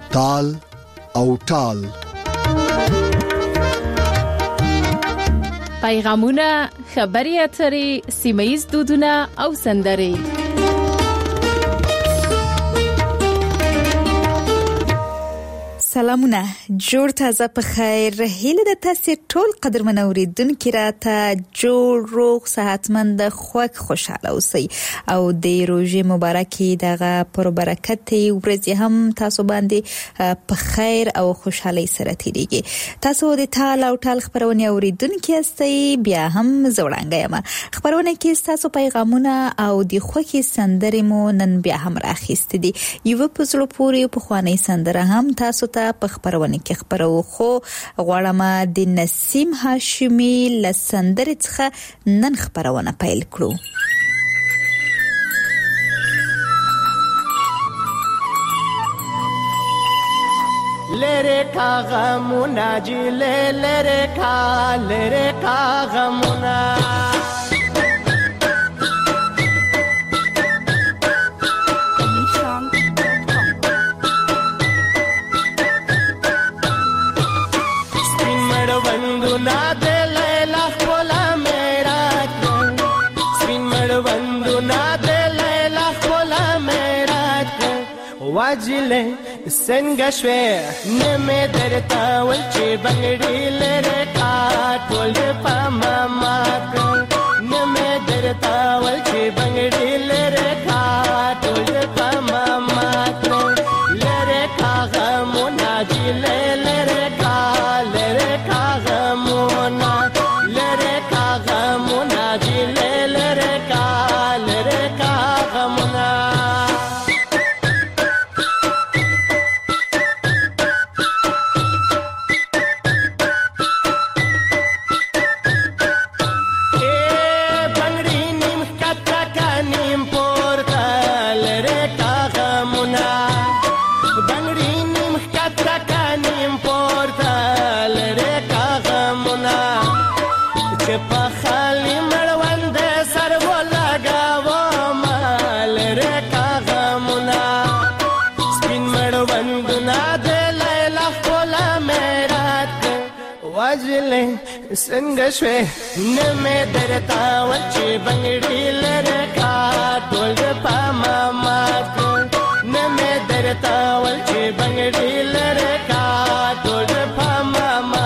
تال او ټال. پیغامونه، خبري اترې، سیمه‌ییز دودونه او سندرې. سلامونه، جوړ تازه په خیر. هیله د تاسو ټول قدرمن اوریدونکو راته جوړ روغ صحتمند خوښ خوشاله اوسئ او د روزي مبارکي دغه پر برکت ورځ هم تاسو باندې په خیر او خوشحالي سره تیریږي. تاسو د تال او ټال خبرونه اوریدونکو استئ، بیا هم زوړانګه یم. خبرونه کې تاسو پیغامونه او د خوښي سندرې مو نن بیا هم راخېست دي. یو په زړه پورې په خواني سندره هم تاسو ته په خبرونه کې خبرو خو غواړم د نسیم هاشمي لسندر څخه نن خبرونه پیل کړو. لره کا غمونا جی لره کا غمونا واجله څنګه شوې نمه درتا ول چې بنګړي لره کا ټول په ماما نمه درتا ول چې بنګړي لره کا ټول په ماما لره کا غمونا جی لره کا غمونا لره کا غمونا جی لره کا غمونا څنګه شوې نمه درتا ول چې بنګړي لره کا ټول په ماما نمه درتا ول چې بنګړي لره کا ټول په ماما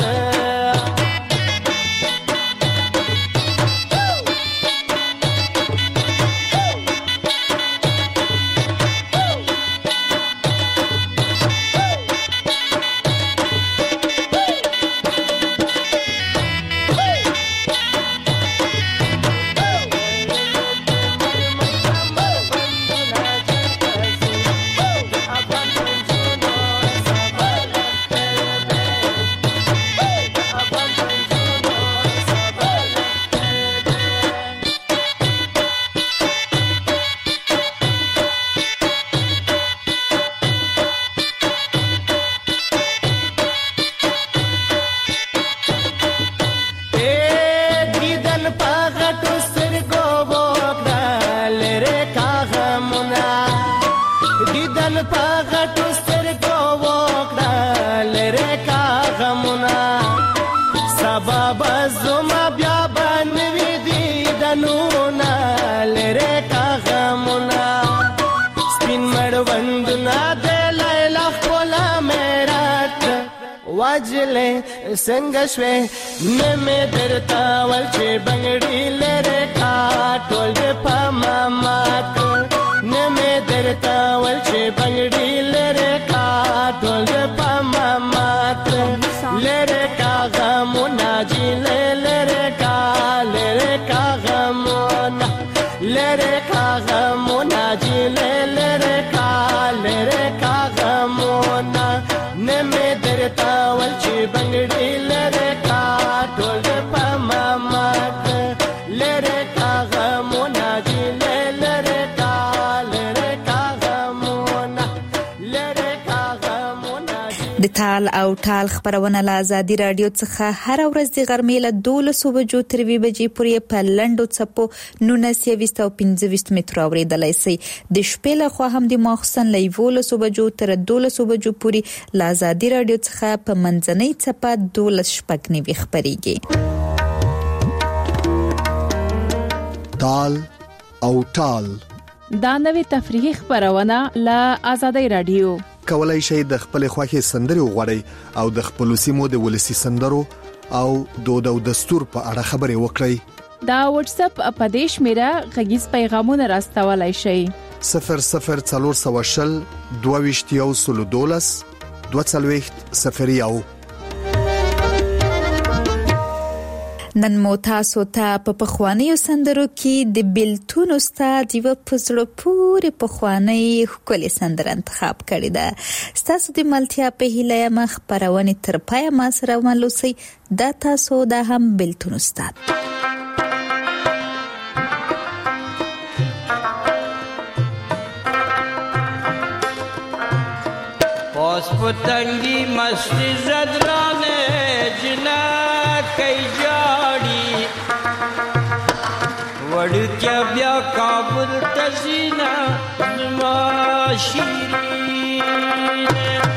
څنګه شوې نمه درتا ول چې بنګړي لره کا ټول په ماما نمه درتا ول چې بنګړي لره کا ټول په ماما لره کا غمونا جی لره کا غمونا لره کا غمونا جی لره کا غمونا نمه درتا ول چې بنګړي لره کا ټول په ماما لره کا غمونا جی لره کا غمونا لره کا غمونا جی د تال او ټال خبرونه له ازادي رادیو څخه هر ورځ د غرمې له 12 بجو تر 2 بجې پورې په لنډو څپو 19 او 25 متر اوریدلای شئ. د شپې له خوا هم د ماخستن له 12 بجو تر 12 بجو پورې له ازادي رادیو څخه په منځنۍ څپه 12 شپږ خبريږي. تال او ټال دا نوې تفریحي خبرونه له ازادي رادیو. کولای شئ د خپل خوښي سندري وغوړئ او د خپل سیمو د ولسی سندرو او دود او دستور په اړه خبري وکړئ. دا واتس اپ اپدیش میرا غږیز پیغامونه راستولای شئ. 0040 22 22 نن مو تاسو ته په پخوانیو سندرو کې د بیلتون استاد یو پزړه پورې پخوانی ښکلې سندره انتخاب کړې ده. ستاسو د ملتیا په هیله مخ خبرونه تر پای ما سره ولوسي. دا تاسو دا هم بیلتون استاد. پاس پتنگی مستی زدرانه جنا کئی جاڑی وڑ کیا بیا کابل تزینا زما شیرین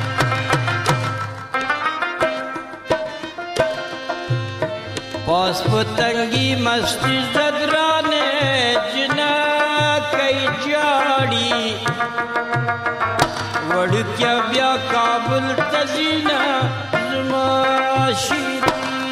پاس پتنگی مستی زدرانه جنا کئی جاڑی وڑ کیا بیا کابل تزینا زما شیرین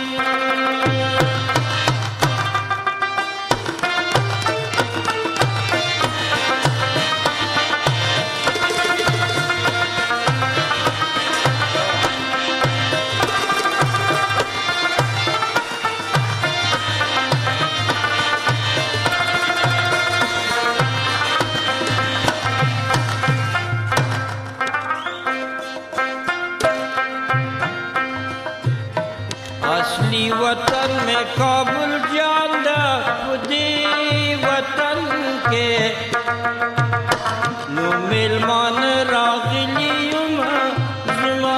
वतन में काबुल जांदा खुदी वतन के नो मेलमान रागलियुम जुमा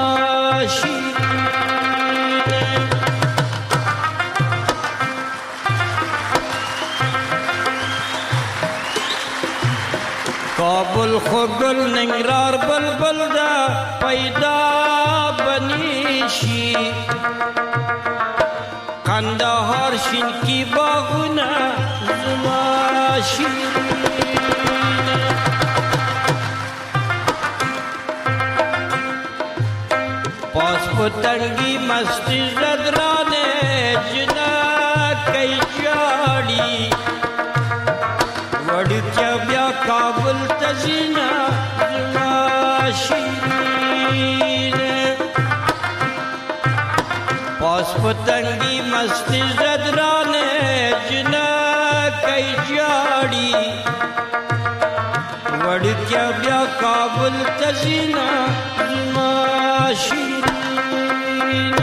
शीरीन काबुल खुगल निंगरार बलबल दा पैदा बनीशी कन्दहार शिन की बागुना जुमा शीरीन पास पतंगी मस्ती ज़दराने जना कई जाड़ी वड़ क्या ब्या काबुल तज़ीना जुमा शीरीन पास पतंगी मस्ती ज़दराने जना कई जाड़ी वड़ क्या ब्या काबुल तज़ीना जुमा शीरीन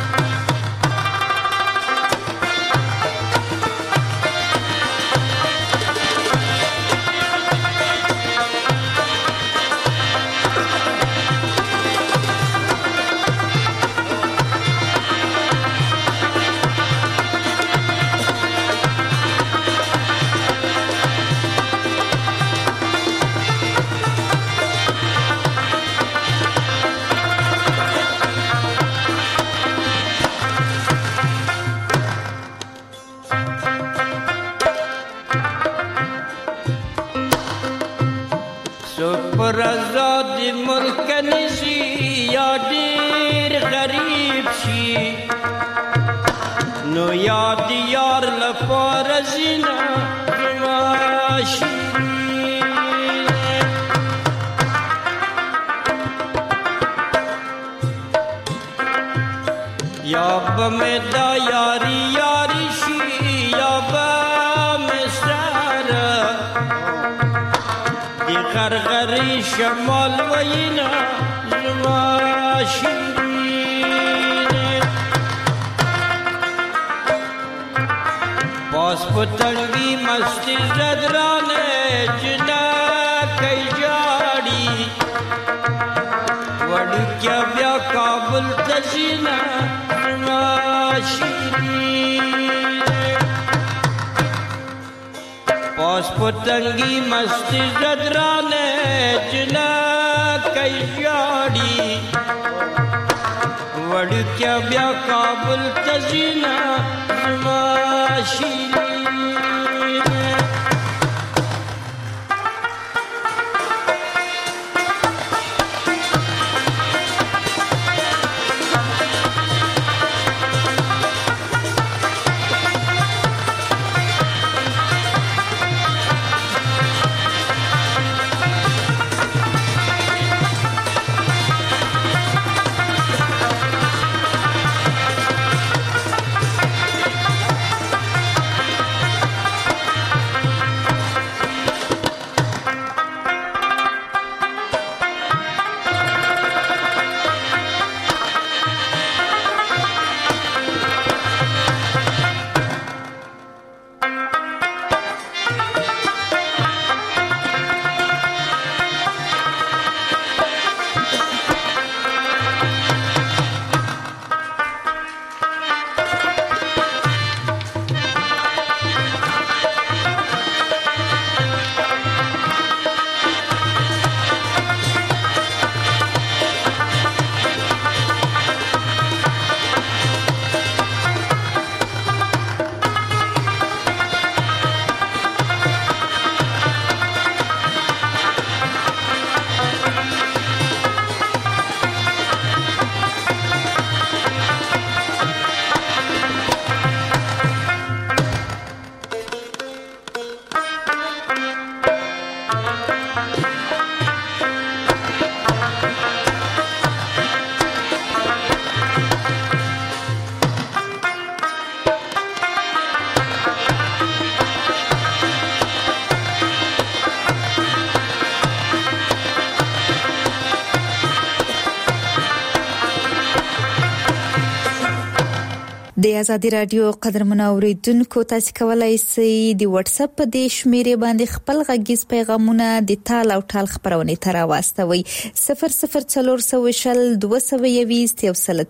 पर आजादी मुल्क निशी या देर गरीब शी नो याद यार लपार जीना जुमाशी या बमेदा यारी यारी शी या बमेसारा غرغری شمال وینا زما شیرین پاس پتنگی مستی زدرانے جنا کئی جاڑی وڑ کیا بیا کا تزینا ماشی پاس پتنگی مستی زدرانے جنا کئی جاڑی وڑ کیا بیا کابل تزینا ماشی د ازادي رادیو قدرمن اوریدونکو تاسو کولای شئ د واتس اپ په د شمیرې باندې خپل غږیز پیغامونه د تال او ټال خبرونه تر واستوي 00420 220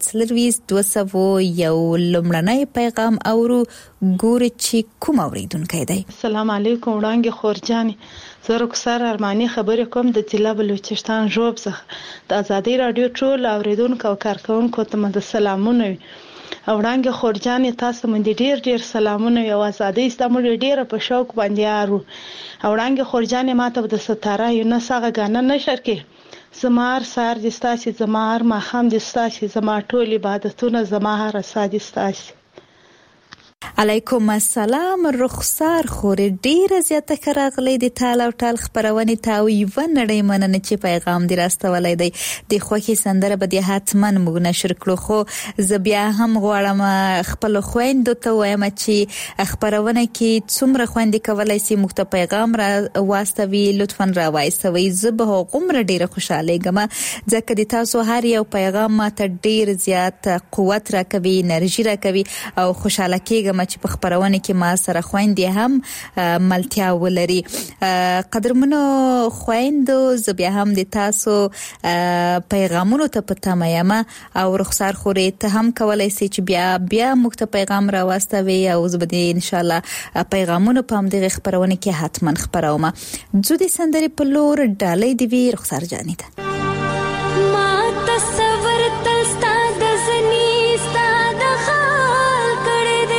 یو لمړنی پیغام اورو ګوري چې کوم اوریدونکو دی. السلام علیکم وړانګې خورجاني زه رخسار ارماني خبرې کوم د ضلع بلوچستان ژوب څخه د ازادي رادیو ټول اوریدونکو او کارکونکو ته د سلامونه او وړانګې خورجاني تاسو باندې ډیر سلامونه او ازادي استعمال ډیر په شوق باندې یارو او وړانګې خورجاني ماته د ستاره یو نسغه غانه نشر کې زمار سار د ستاسي زمار ما خام د ستاسي زما ټول عبادتونه زما هر سادي ستاسي. علیکم السلام رخسار خور ډیر زیاته کراغلی د تال او ټال خبرونه تاوی و نړۍ مننه چې پیغام دی راستولای دی د خوخي سندره به د حتمن موږ نشر کړو خو ز بیا هم غواړم خپل خويند ته وایم چې خبرونه کې څومره خويند کولای سي موږ ته پیغام را واستوي لطفا را وایسوي زبه غمر ډیر خوشاله ګم ځکه د تاسو هر یو پیغام ماته ډیر زیات قوت راکوي انرژي راکوي او خوشاله کېږم چې په خبرونه کې ما سره خويندې هم ملتیا ولري. قدرمنو خويندو زبیا هم د تاسو پیغامونو ته پته مېم او رخسار خورې ته هم کولای سي چې بیا موږ ته پیغام را واستوي او زبدي ان شاء الله پیغامونو په هم دغه خبرونه کې حتما خبروم. زه د سندري په لور ډالۍ دی وی رخسار جاني ته ما تصور تلستا د زنی ستا د خال کړه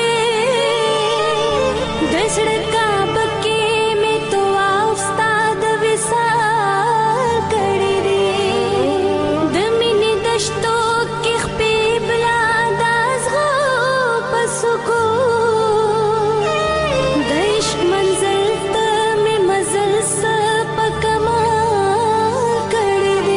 دې د سړکا بکې مې تو اوستا د وسال کړه دې د مینې دشتو کې خپې بلا داس غو پسکو د عشق منزل ته مې مزل س پکما کړه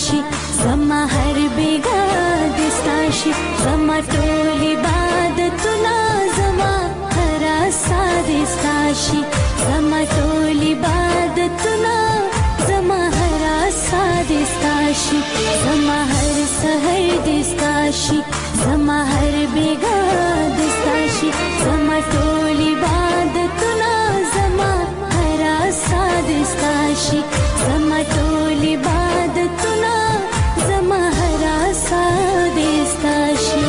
دستاشي زما هر بیگا دستاشي زما ټول عبادتونه زما هر ساد دستاشي زما ټول عبادتونه زما هر ساد دستاشي زما هر سحر دستاشي زما هر بیگا دستاشي زما ټول عبادتونه زما هر ساد دستاشي زما ټول عبادتونه زما هر ساد دستاشي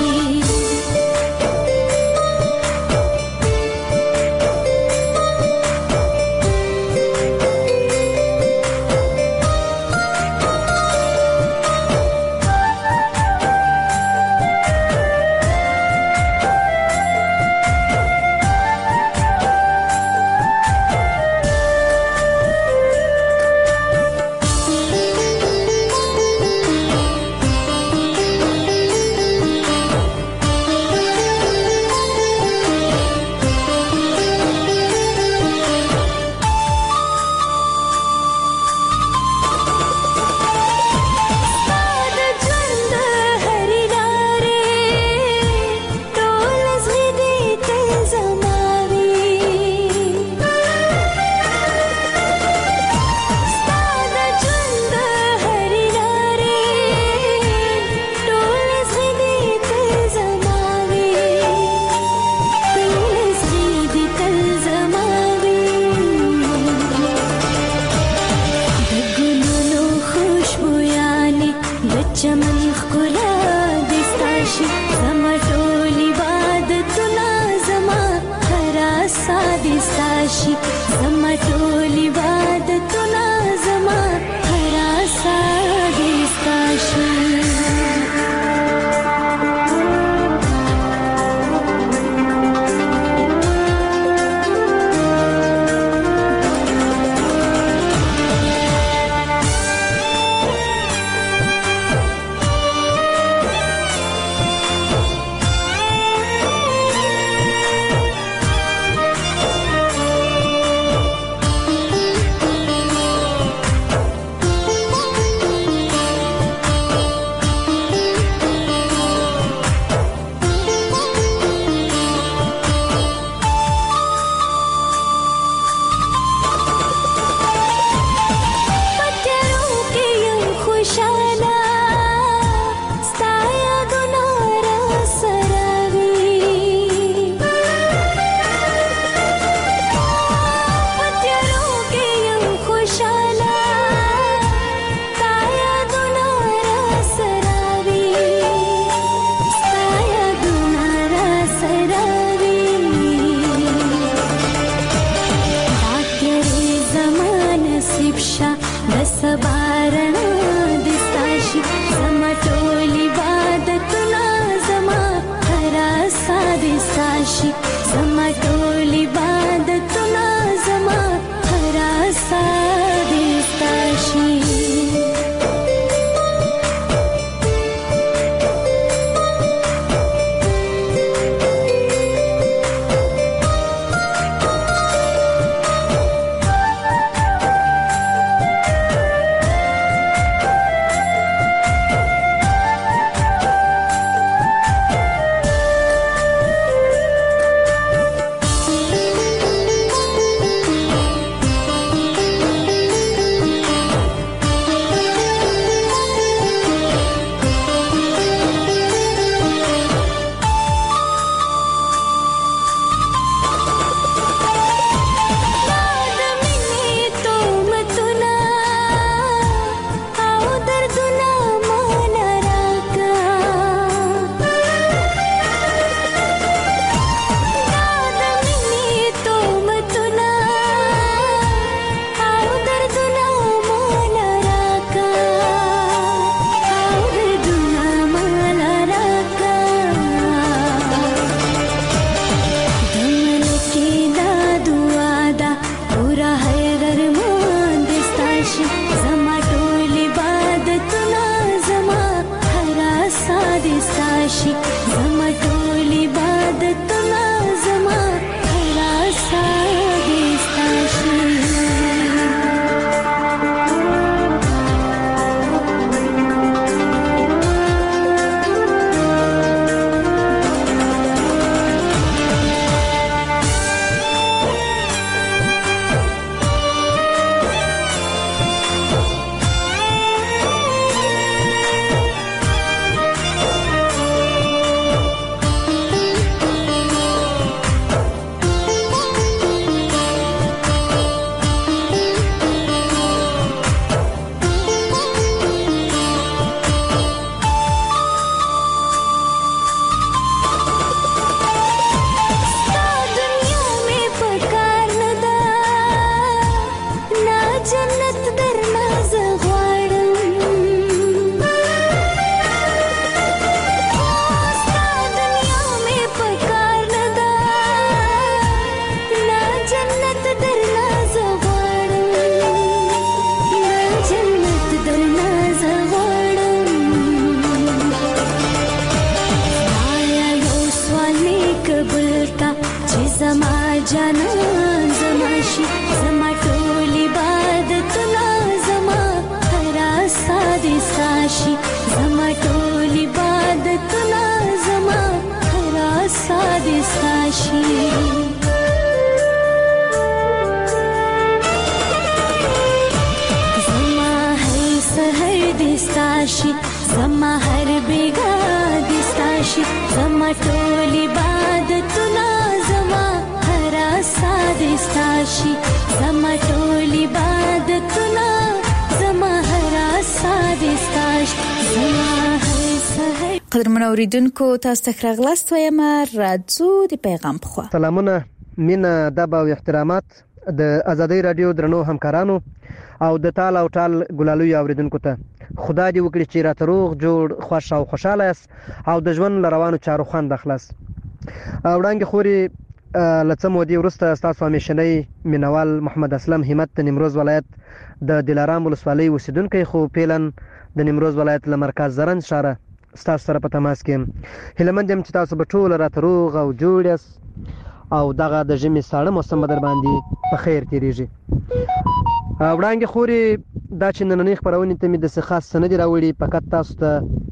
دستاشي زما هر بیگا دستاشي زما ټول عبادتونه زما هر ساد دستاشي زما ټول عبادتونه زما هر ساد دستاشي زما هر سحر. قدرمن اوریدونکو تاسو ته راغلاست وایم راځو د پیغام په خوا. سلامونه مینه ادب او احترامات د ازادي رادیو درنو همکارانو او د ټال او ټال ګلالوی اوریدونکو ته. خدای دې وکړي چې راته روغ جوړ خوښ او خوشاله یاست او د ژوند روانو چارو خوند اخلاص. وړاندې خوري لڅم ودی ورسته تاسو همیشنۍ مینوال محمد اسلم همت د نیمروز ولایت د دلارام ولسوالۍ اوسیدونکو خو پیلن د نیمروز ولایت له مرکز زرن شهر تاسو سره په تماس کې هلمند هم چې تاسو به ټول راته روغ او جوړ یاست او دغه د ژمي ساړه موسم بدر باندې په خیر تیریږي. وړاندې خوري دا چې نننۍ خبرونه ته مې د څه خاص سند راوړي فقط تاسو ته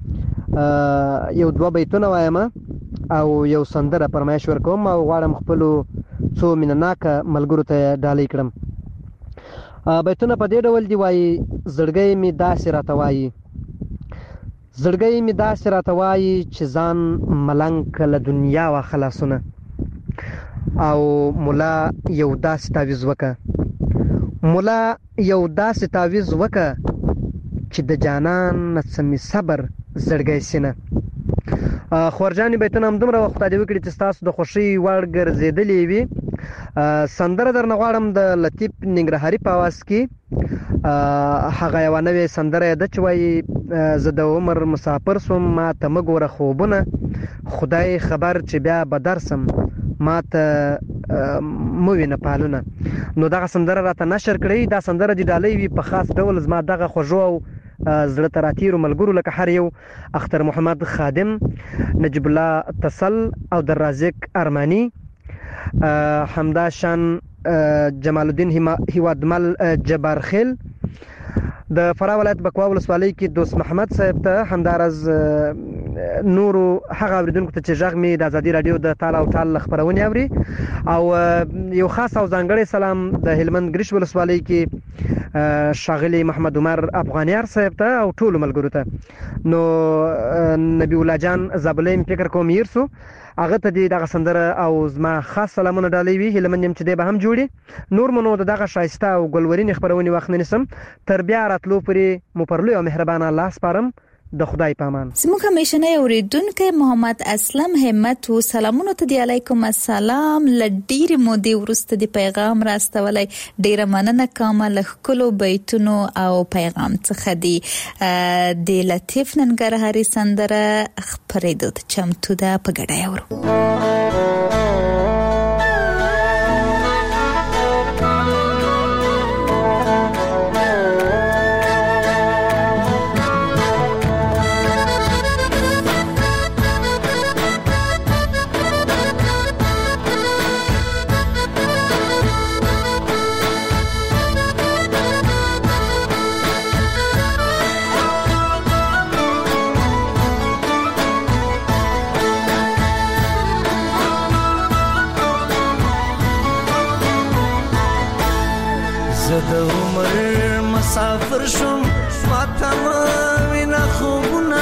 یو دوه بیتونه وایم او یو سندره فرمایش ورکوم او غواړم خپل څو مینناک ملګرو ته ډالۍ کړم. بیتونه په دې ډول دی وایي: زړګی می داسې راته وایي زړګی می داسې راته وایي چې ځان ملنګ له دنیا وا خلاصونه او مولا یو داسې تعویز وکړه مولا یو داسې تعویز وکړه چې د جانان نڅمې صبر زړګی سینه. خورجانې بیتونه همدومره وخت دې وکړي چې تاسو د خوښۍ وړ ګرځېدلې وي. سندره درنه غواړم د لطیف ننګرهاري په اواز کې. هغه یوه نوې سندره ده چې وایي: زه د عمر مسافر سوم ما ته مه ګوره خوبونه خدای خبر چې بیا به درسم ما ته مو وینه پالونه. نو دغه سندره راته نشر کړئ. دا سندره د ډالۍ وي په خاص ډول زما دغه خوږو او زړه ته راتیرو ملګرو لکه هر یو اختر محمد خادم، نجیب الله تسل او در رازق ارمانی، حمدا شان جمال الدین هیوادمل جبارخیل، د فراه ولایت بکوا ولسوالۍ کې دوست محمد صاحب ته، همدارز نورو هغه اوریدونکو ته چې غږ می د ازادي رادیو د ټال او ټال خبرونه اوري، او یو خاص او ځانګړی سلام د هلمند ګریش ولسوالۍ کې شاغلی محمد عمر افغانیار صاحب ته او ټول ملګرو ته. نو نبی الله جان زابلیم فکر کوم یرسو هغه ته دغه سندره او زما خاص سلامونه ډالۍ وي. هلمند چې دی به هم جوړي نور منو دغه شایسته او ګلورین خبرونه وخت نه نسم تر بیا راتلو پرې مپرلو او مهربان الله سپارم. د خدای پامان. زموږ همیشنه اوریدونکو محمد اسلم همت و سلامونه ته دی علیکم السلام. لډیر مودې ورسته دی پیغام راستولای، ډیره مننه کوم له خلکو بیتونو او پیغام څخه دی. د لطیف ننګرهاري سندره خبرېدو ته چمتو ده، په ګډه اورو. زه د عمر مسافر شوم ماته مه وینه خوبونه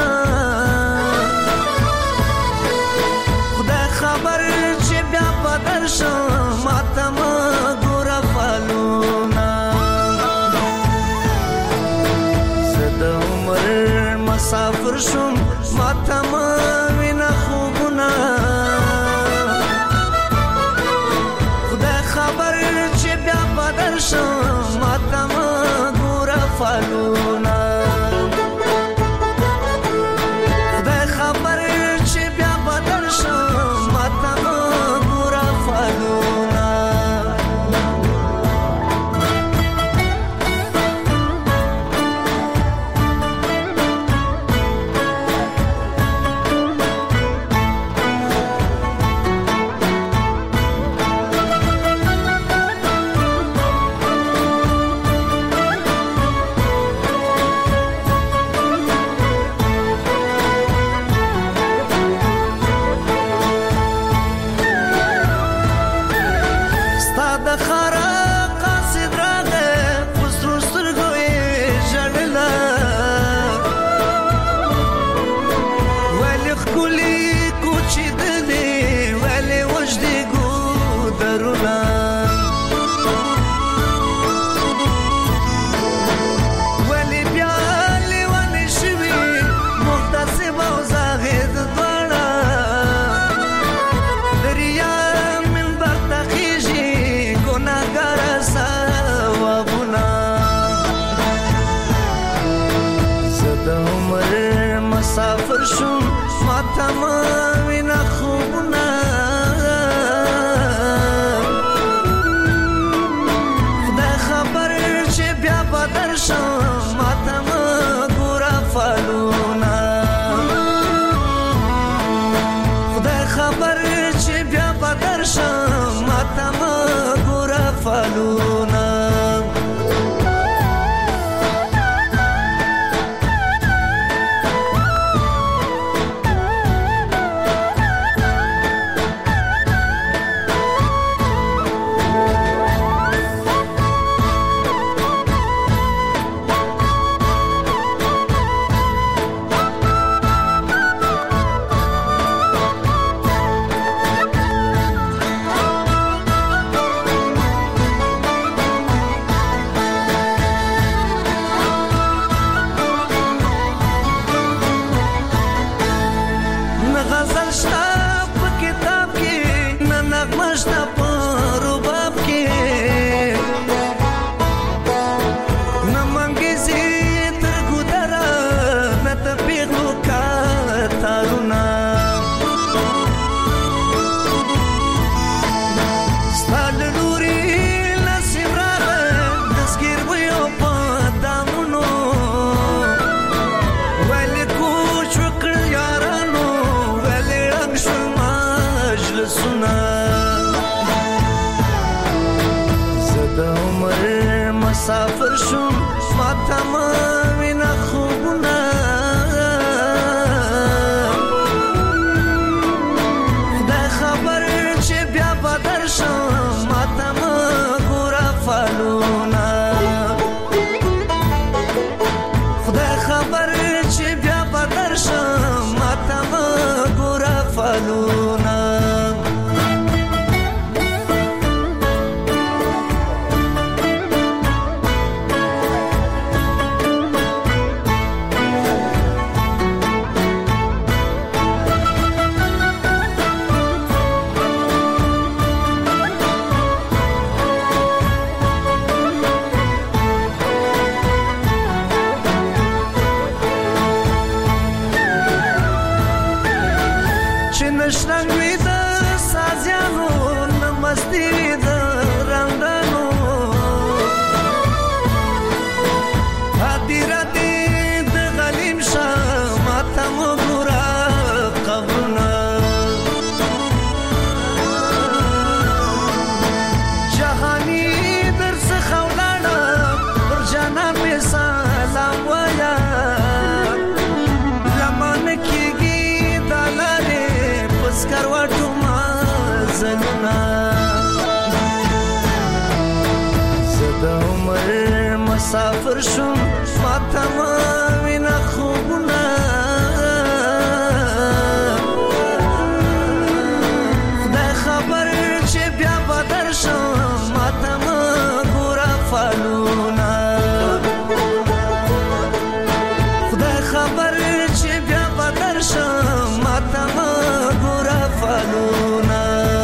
خدای خبر چې بیا به درشم ماته مه ګوره فالونه. زه د عمر مسافر شوم ماته مه وینه خوبونه خدای خبر چې بیا به درشم ماته مه ګوره فالونه. مسافر شوم ماته وینا خوبونه خدای خبر چې بیا بدر شم ماته ګوره فالونه خدای خبر چې بیا بدر شم ماته ګوره فالونه مسافر شوم ماته وینا خوبونه خدای خبر چې بیا بدر شم ماته ګوره فالونه خدای خبر چې بیا بدر شم ماته ګوره فالونه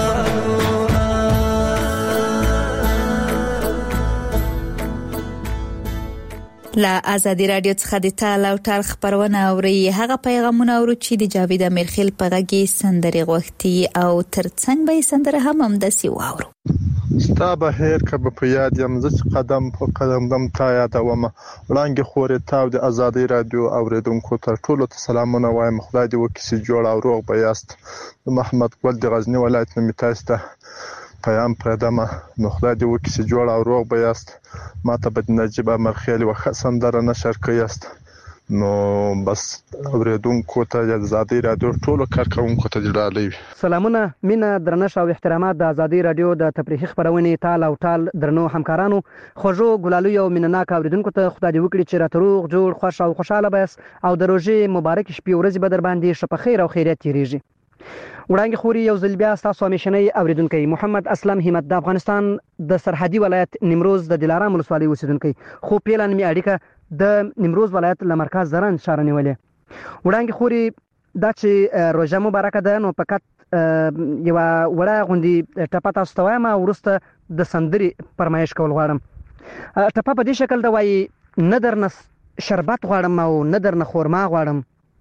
لا ازادي رادیو څخه د تال او ټال خبرونه اوري هغه پیغامونه اورو چې د جاوید امیرخیل په غږی سندري غوښتي او ترڅنګ به سندره هم داسي واورو ستا به هیر کبه په یاد یم زه قدم په قدم دم تا یادوم وړاندې خورې تاو د ازادي رادیو اوریدونکو ته ټولو ته سلامونه وایم خدای دې وکړي چې جوړ او روغ به یاست محمد ګل د غزنی ولایت نه میتاست پیام پردمه نو خدای دې وکړي چې جوړ او روغ به یاست ماته به نجیب امرخیل وخت سندره نشر کړئ نو بس اوریدونکو ته د ازادي رادیو ټولو کارکونکو ته ډالۍ سلامونه مینه درنښت او احترامات د ازادي رادیو د تفریحي خبرونې تال او ټال درنو همکارانو خوږو ګلالو او مینناک اوریدونکو ته خدای دې وکړي چې راتروغ جوړ خوش او خوشاله بس او د روزي مبارک شپې ورځې به در باندې شپه خیر او خیریت تیریږي وړاندې خوري یو ځل بیا تاسو همیشنی اوریدونکو محمد اسلم همت د افغانستان د سرحدي ولایت نیمروز د دلارام ولسوالۍ اوسیدونکو خو پیلان می اړیکه د نیمروز ولایت له مرکز زرن شهر نیولې وړاندې خوري دا چې روزه مبارکه ده نو فقط یو وړه غوندي ټپه تاسو ته وایم ورسته د سندري فرمایش کول غواړم ټپه په دې شکل دا وایي ندرنه شربت غواړم او ندرنه خورما غواړم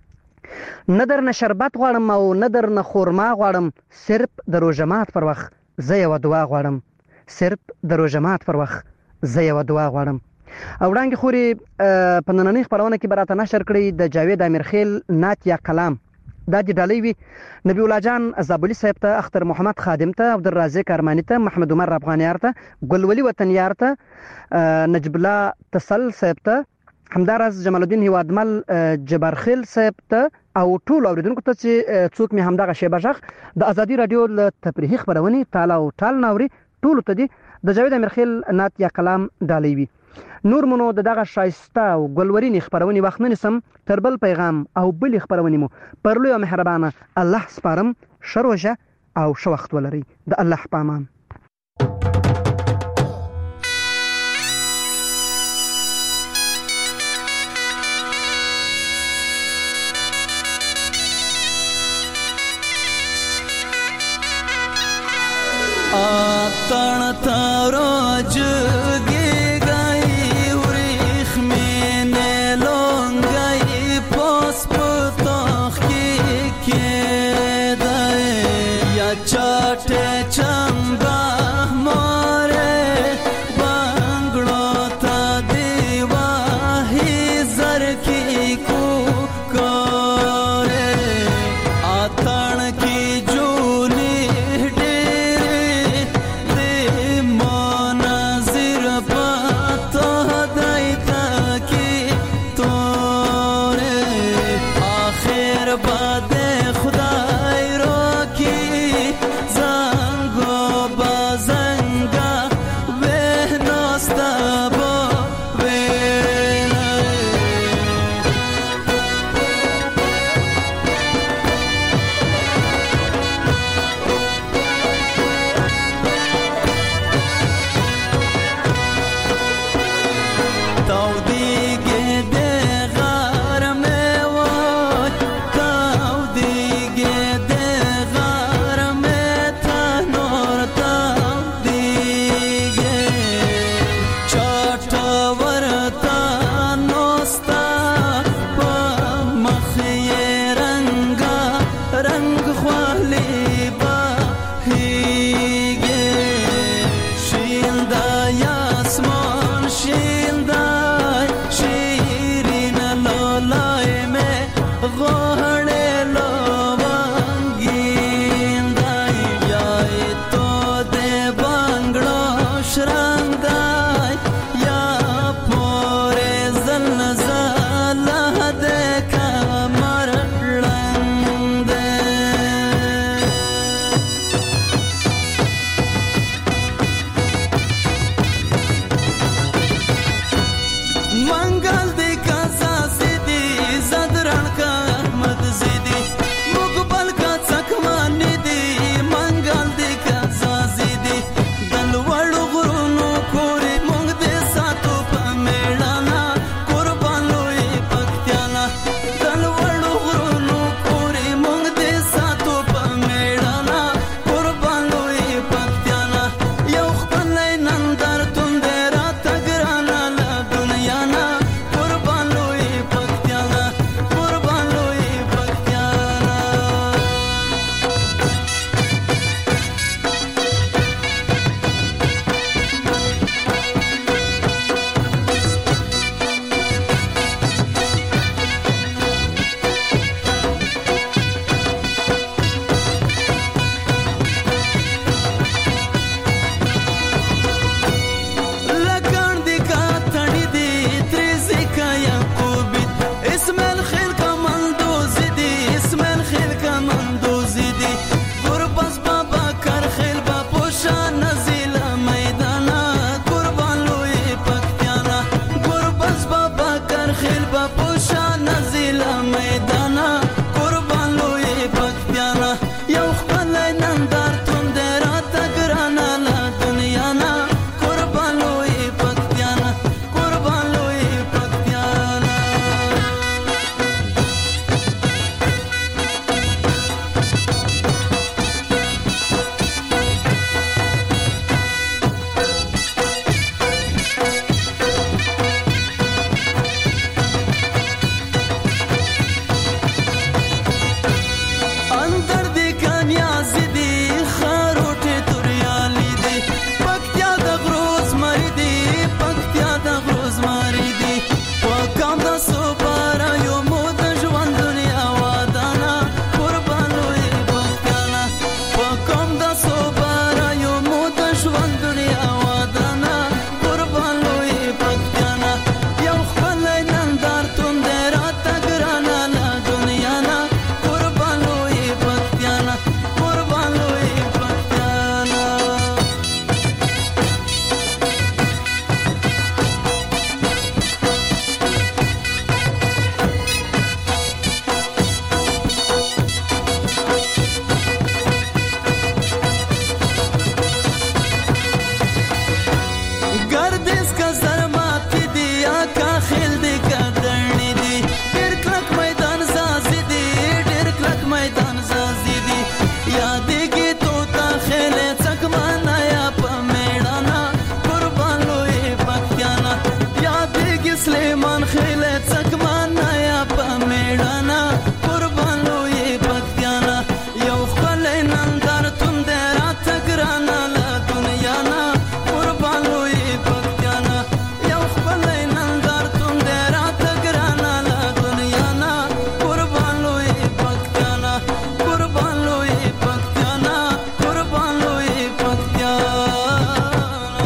ندرنه شربت غواړم او ندرنه خورما غواړم صرف د روزمات پر وخت زه یو دعا غواړم صرف د روزمات پر وخت زه یو دعا غواړم وړاندې خوري په نننۍ خبرونه کې براته نشر کړی د جاوید امیرخیل نعت یا کلام دا د ډالۍ وی نبی الله جان زابلی صاحب ته اختر محمد خادم ته عبدالرازق ارمانی ته محمد عمر افغانیار ته ګلولی وطنیار ته نجیب الله تسل صاحب ته همدارس جمال الدین هوادمل جبرخیل صاحب ته او ټول اوریدونکو ته چې څوک می همدغه شی بشخ د ازادي رادیو ل تفریحي خبرونه تاله او ټال ناوري ټول ته دي د جاوید امیرخیل نعت یا کلام ډالۍ وی نور منو دغه شایسته او ګلورین خبرونه وخت نه سم تربل پیغام او بل خبرونه مو پرلو مهربانه الله سپارم شروجه او شو وخت ولري د الله پامان اتن تاراج گی گئی وریخ میں نے لون گئی پاس پتاخ کی دے یا چاٹے چنگا میدانا قربان لوی پکتیانا یو خپل نندار توند راته ګرانه له دنیا نه قربان لوی پکتیانا قربان لوی پکتیانا اندر دی کنیاز دی خروټه توریالی دی پکتیا د غروز مری دی پکتیا د غروز مری دی وکم د صبر یو مود ژوند دنیا ودانا قربان لوی پکتیانا وکم د صبر یو مود ژوند دنیا ودانا قربان لوی پکتیانا یو خپل نندار توند راته ګرانه له دنیا نه قربان لوی پکتیانا قربان لوی پکتیانا گردش کا زرمات دی آکا خیل دی کدرنی دی ډیر کلک میدان زازی دی ډیر کلک میدان زازی دی یادېږي توتا خیل څکمانا یا په میړانا قربان لوی پکتیانا یادېږي سلیمان خیل څکمانا یا په میړانا قربان لوی پکتیانا یو خپل نندار توند راته ګرانه له دنیا نه قربان لوی پکتیانا یو خپل نندار توند راته ګرانه له دنیا نه قربان لوی پکتیانا قربان لوی پکتیانا قربان لوی پکتیانا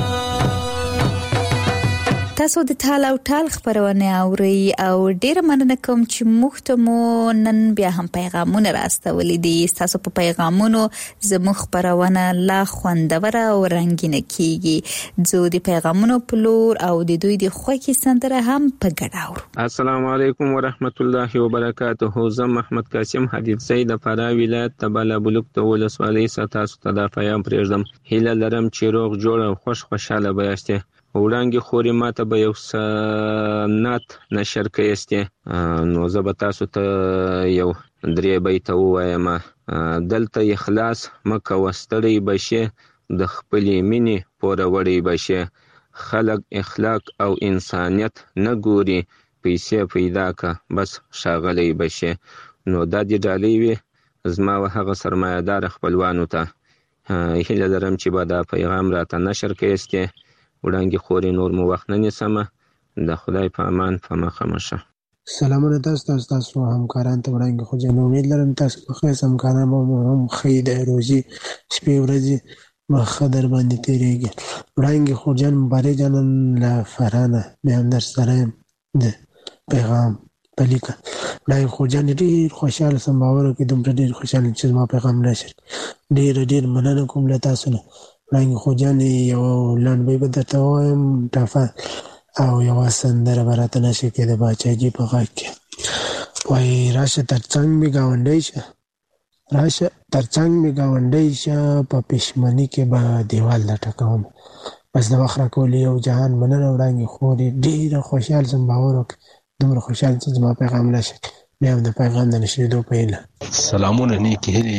تاسو د ټال او ټال خبرونه اوري او ډیر مننه کوم چې موږ ته مو نن بیا هم پیغامونه راستولې دي تاسو په پیغامونو زموږ خبرونه لا خوندور او رنگینه کیږي زه د پیغامونو په لور او د دوی د خوښي سندره هم په ګډه اورو السلام علیکم ورحمت الله وبرکاته زه محمد قاسم حدید سید فراه ولایت تباله بلوک ته ولسوالۍ تاسو ته دا پیغام پرېږدم هیله لرم چې روغ جوړ او خوشاله بایاستئ وړاندې خوري ماته به یو سنت نشر کېسته نو زه به تاسو ته یو درې بیت وایم دلته اخلاص مکه وستړی بشه د خپلې مینې پوره وړي بشه خلق اخلاق او انسانیت نه ګوري پیسې پیدا کا بس شاغلی بشه نو دا دې ډالۍ وي زما هغه سرمایه‌دار خپلوانو ته هیله لرم چې به دا پیغام راته نشر کېسته وړاندې خوري نور مو وخت نه نیسمه د خدای په امان په مخه مشه سلامونه تاسو همکاران ته وړاندې خو جن امید لرم تاسو په خیر همکاران مو هم خیر روزي شپې ورځې مخدر باندې تیریږي وړاندې خو جن مبارک جنن لا فرانه مې هم در سره د پیغام پلیکا وړاندې خو جن ډیر خوشاله سم باور کې دومره ډیر خوشاله چې ما پیغام نشر ډیر مننه کوم له تاسو نه وړاندې خو جن یو لنډ به درته وایم ټافه او یو سندره براته نشي کې د باچاجي په غږ کې وای راشه ترڅنګ می گاونډی شه راشه ترڅنګ می گاونډی شه په پښمنۍ کې به دیوال لټکوم بس د وخت راکول یو جهان مننه وړاندې خو ډیر خوشاله سم باور وک دومره خوشاله چې ما پیغام نشي بیا د پیغام د نشریدو په اله سلامونه نیکی هلي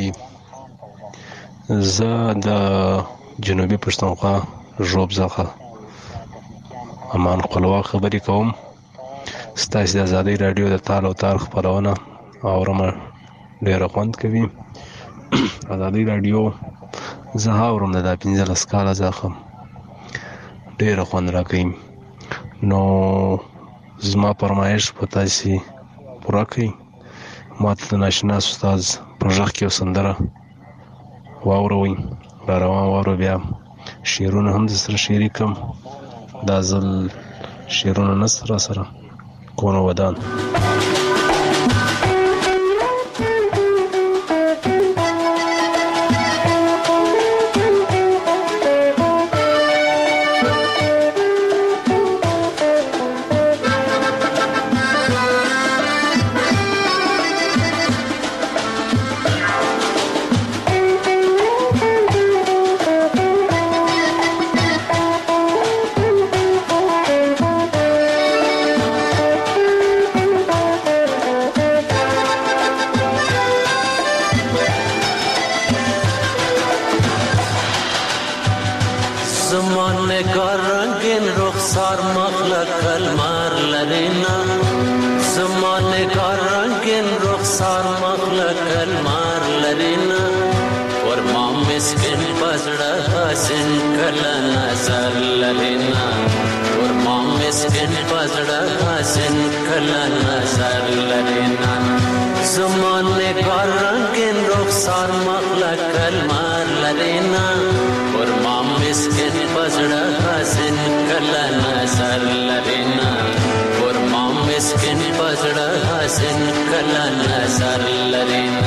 زه د جنوبي پښتونخوا ژوب څخه امان قلوا خبرې کوم ستاسو د آزادۍ رادیو د تال او تار خبرونه اورم ډېر خوند کوي آزادۍ رادیو زه اورم د 15 کال ځخه ډېر خوند راکوي نو زما فرمایش په تاسو پوره کوي ماته د ناشنا استاد پروژه کې سندره واوروي را روان واورو بیا شیرونه هم د سره شریکم دا ځل شیرونه نصر سره کونه ودان مخلق المار لرینا زمانه کار رنگین رخسار مخلق المار لرینا ورما مسکن پزړه حسین کله نظر لرینا ورما مسکن پزړه حسین کله نظر لرینا زمانه کار رنگین رخسار مخلق المار لرینا ورما مسکن پزړه حسین کله نظر لرینا ورما مسکن پزړه حسین کله نظر لرینا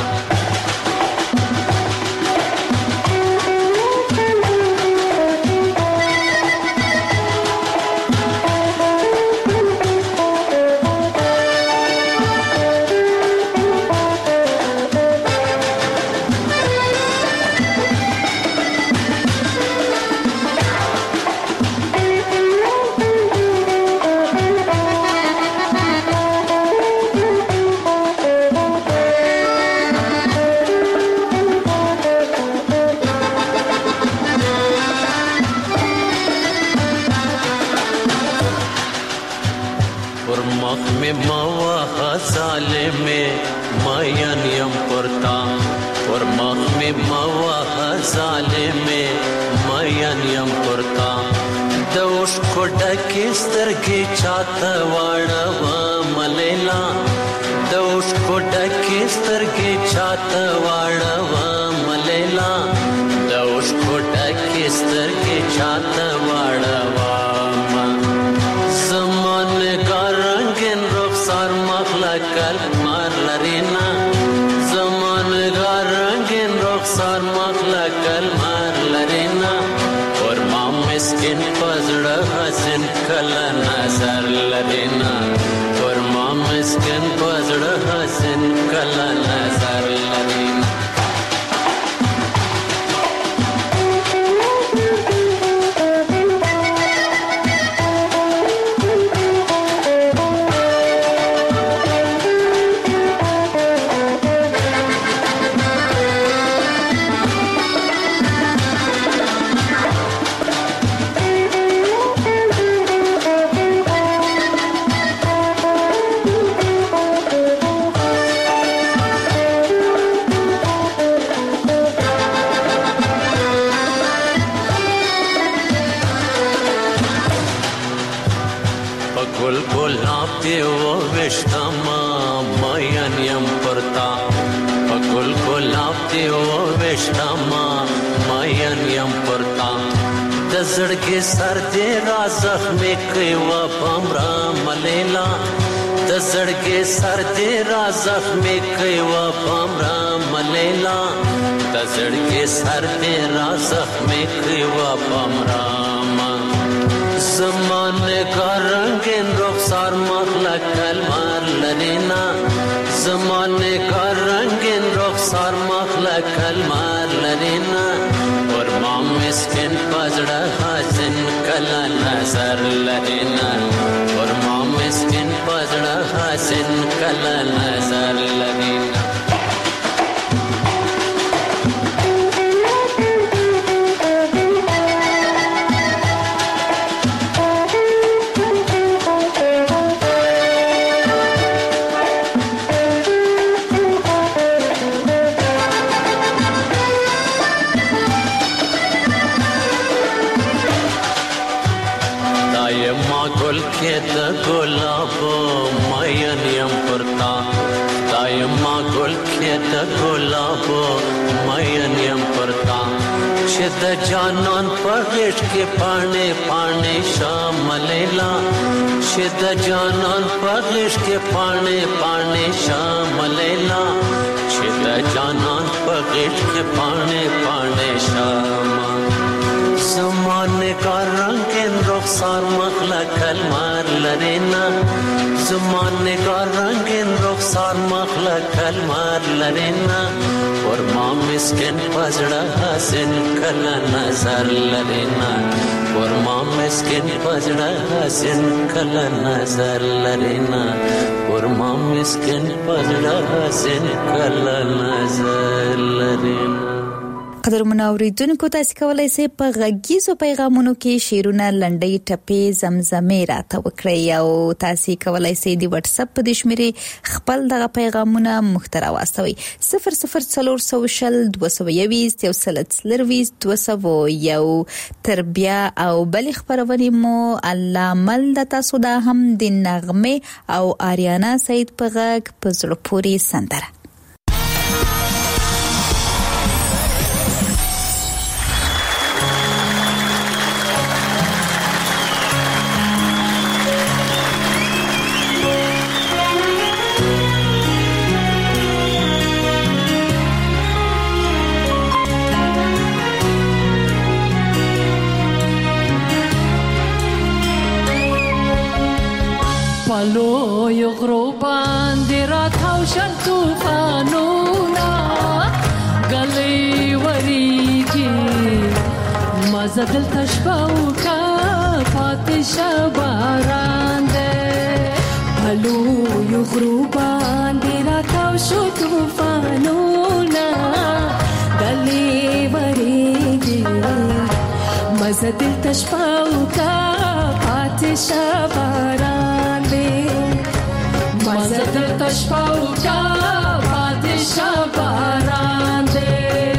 سترګې چاته واړه ملیلا د اوښکو ډکې سترګې چاته واړه ملیلا د اوښکو ډکې سترګې چاته واړه زمانه کار رنگین رخسار مخلق المار لرینا زمانه کار رنگین رخسار مخلق المار لرینا ورما مسکین پزړه حسین کله نظر لرینا ورما مسکین پزړه حسین کله نظر لرینا زړګي سر دې را زخمې کوي و پمرا ملیلا د زړګي سر دې را زخمې کوي و پمرا ملیلا د زړګي سر دې را زخمې کوي و پمرا زمانه کا رنگین رخسار مخلق المار لرینا زمانه کا رنگین رخسار مخلق المار لرینا ورما مسکن پزړه حسین کله نظر لرینا ورما مسکن پزړه حسین کله نظر لرینا د جانان په غېږ کې پاڼې پاڼې شاملیلا چې د جانان په غېږ کې پاڼې پاڼې شاملیلا چې د جانان په غېږ کې پاڼې پاڼې شاملیلا زمانه کا رنگین رخسار مخلق المار لرینا زمانه کا رنگین رخسار مخلق المار لرینا ورما مسکن پزړه حسین کله نظر لرینا ورما مسکن پزړه حسین کله نظر لرینا ورما مسکن پزړه حسین کله نظر لرینا قدرمن اوریدونکو تاسو کولای شئ په غږیزو پیغامونو کې شیرونه لنډۍ ټپې زمزمې راته وکړئ او تاسو کولای شئ د واتس اپ په شمیرې خپل دغه پیغامونه محتوا واستوي 00422 تر بیا او بل خبرونه مو الله مل د تاسو دا هم د نغمه او آریانا سعید په غږ په زړه پورې سندره پلو یو غرو باندې راتاو شل طوفانونه غلې وریږي مزه دلته شپه وکا پاتې شباران دې پلو یو غرو باندې راتاو شل طوفانونه غلې وریږي مزه دلته شپه وکا پاتې شباران مزه دلته شپه وکا پاتې شباران دې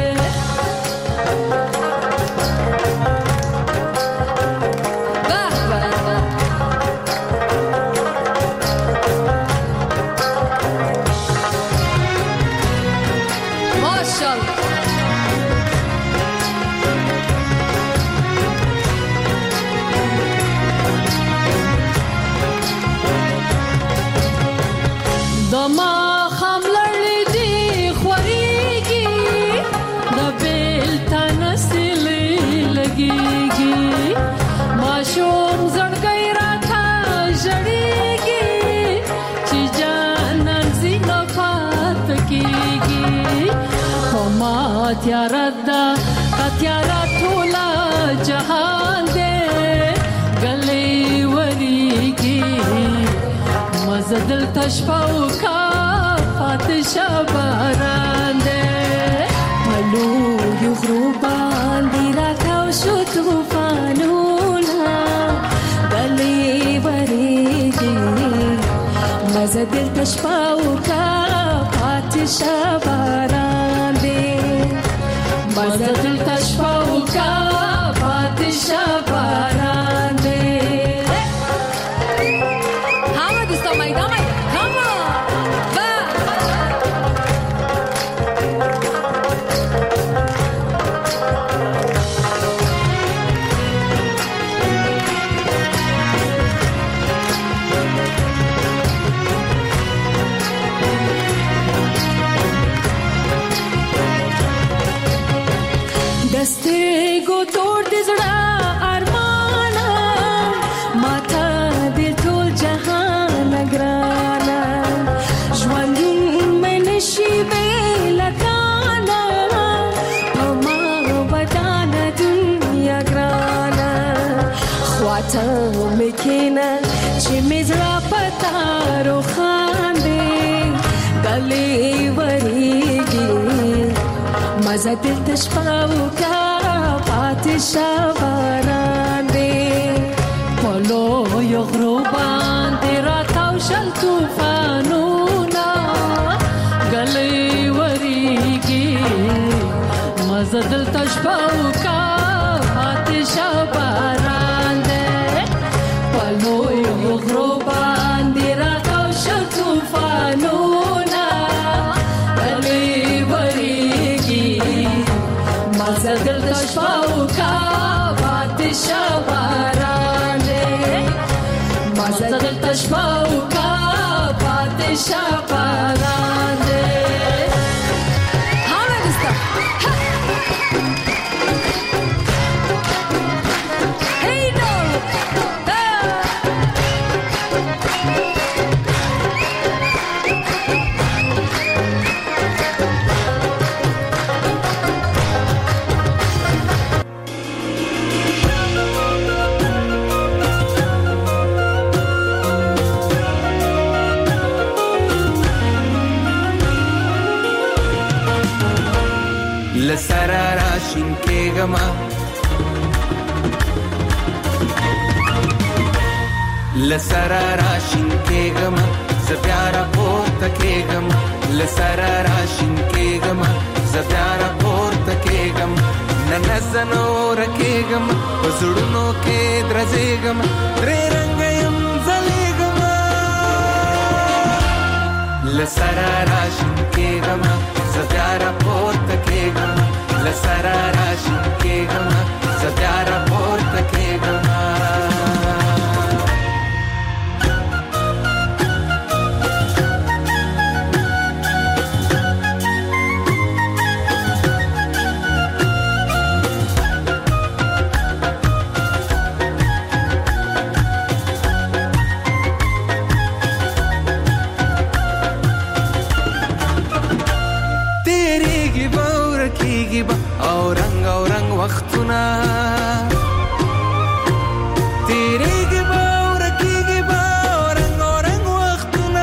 تیاردا تیارا ټولا جهان دې غلې وریږي مزه دل تشپاو کا پاتې شباران دې پلو یو غرو باندې راکاو شو طوفانونه غلې وریږي مزه دل تشپاو کا پاتې شباران دې مزه دلته شپه وکا پاتې شباران دې هغه د سمای دمای کما دستګو تور دې زړه ارمانه ماته دې ټول جهان ګرانا ژوند مې نشي بلکانا ما ودان دنیا ګرانا خواته مې کېنا چې مې زړه پتا روخان دې غلې وریږي مزه دلته شپه وکا پاتې شباران دې پلو یو غرو باندې راتاو شل طوفانونه غلې وریږي مزه دلته شپه وکا پاتې شباران دې پلو یو غرو باندې راتاو شل طوفانونه غلې مزه دلته شپه وکا پاتې شباران دې مزه دلته شپه وکا پاتې شباران دې کېږم لسره راشین کېږم زه بیا راپورته کېږم لسره راشین کېږم زه بیا راپورته کېږم نن زه نوره کېږم په زړونو کې درځېږم درې رنګه یم ځلېږم لسره راشین کېږم زه بیا راپورته کېږم لسره راشین کېږم زه بیا راپورته کېږم او رنگ وختونه تیریږي به ورکیږي به رنگ وختونه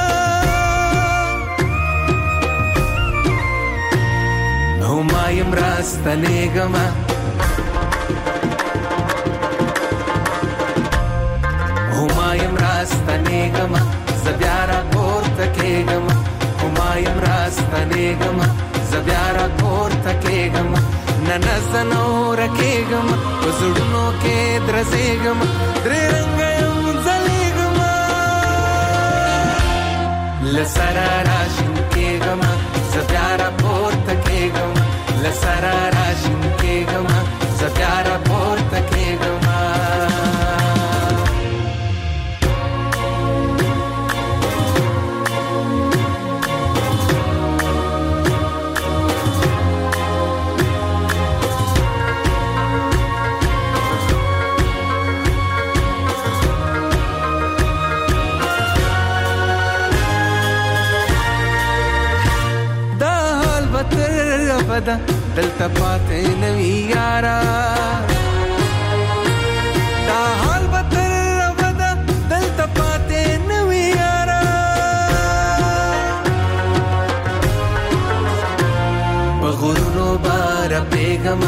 نو ما یم راستنېږم او ما یم راستنېږم زه بیا راپورته کېږم او ما یم راستنېږم زه بیا راپورته کېږم نن زه نوره کېږم په زړونو کې درځېږم درې رنګه یم ځلېږم لسره راشین کېږم زه بیا راپورته کېږم لسره راشین کېږم زه بیا راپورته کېږم دلته پاتې نوي یارا دا حال به تر ابده دلته پاتې نوي یارا په غرونو به رپېږم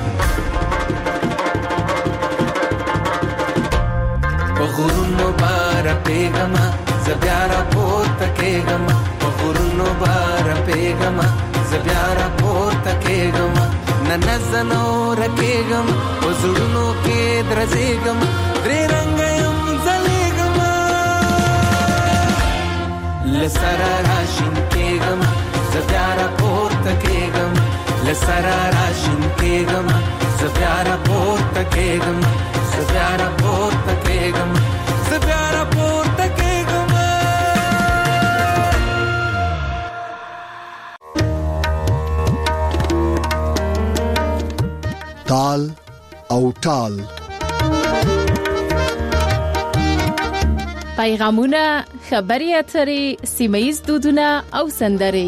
په غرونو به رپېږم زه بیا راپورته کېږم په غرونو به رپېږم زه بیا راپورته کېږم نن زه نوره کېږم په زړونو کې درځېږم درې رنګه یم ځلېږم لسره راشین کېږم زه بیا راپورته کېږم لسره راشین کېږم زه بیا راپورته کېږم زه بیا راپورته کېږم زه بیا راپورته کېږم تال او ټال پیغامونه خبري اترې سیمه‌ییز دودونه او سندرې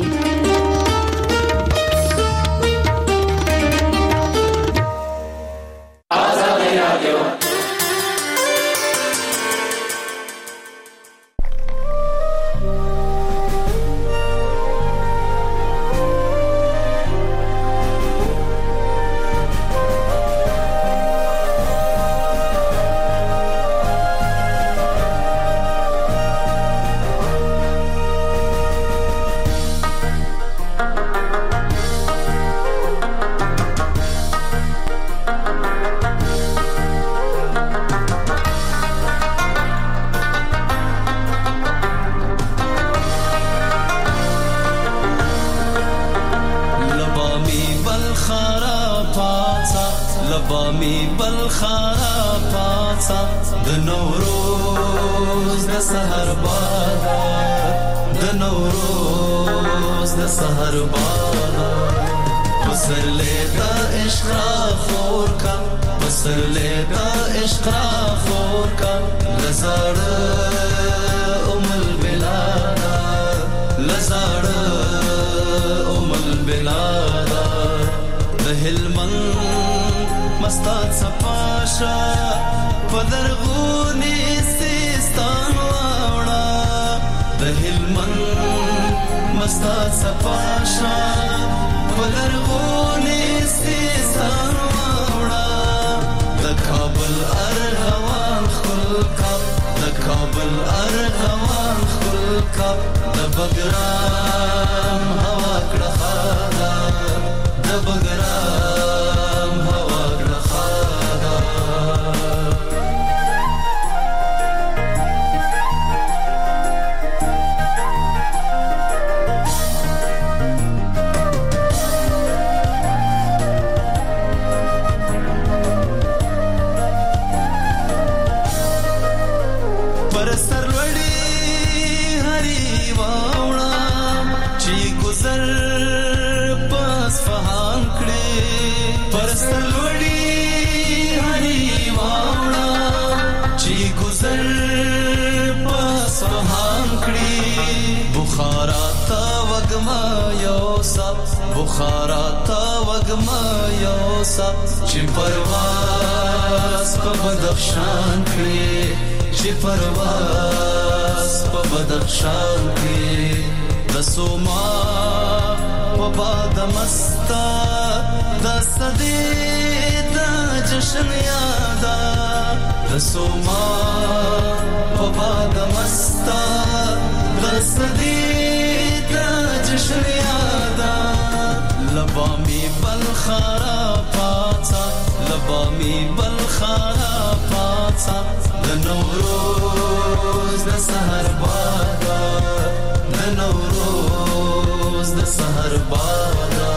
مستا صفاشا پلرغونې سیستان واوړه د کابل ارغوان خپل کاپ د کابل ارغوان خپل کاپ د بګرام هوا کړه خاله د بګرام هوا کړه خاله بخارا تا وگما یوسا چی پرواز پا بدخشان کری چی پرواز پا بدخشان کری دسوما پا باد مستا دا صدی دا جشن یادا دسوما پا باد مستا دا صدی دا جشن یادا لبامی بلخارا پاتا لبامی بلخارا پاتا د نوروز د سحر بادا د نوروز د سحر بادا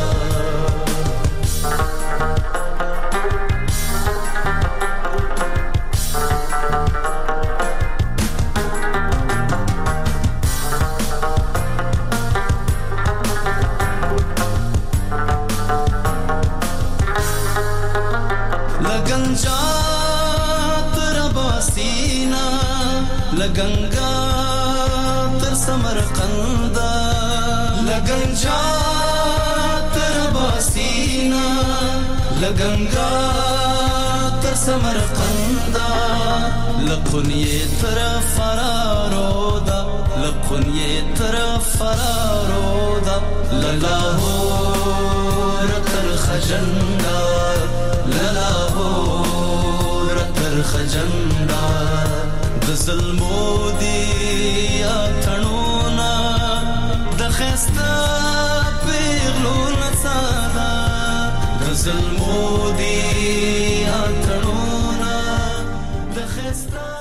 لگنگا تر سمرقندا لگنجا تر باسینا لگنگا تر سمرقندا لقنیه تر فرارودا لقنیه تر فرارودا للاهور تر خجندا للاهور تر خجندا د ظلمو دی یا تڼونا د خسته پیغلو نڅادا د ظلمو دی یا تڼونا د خسته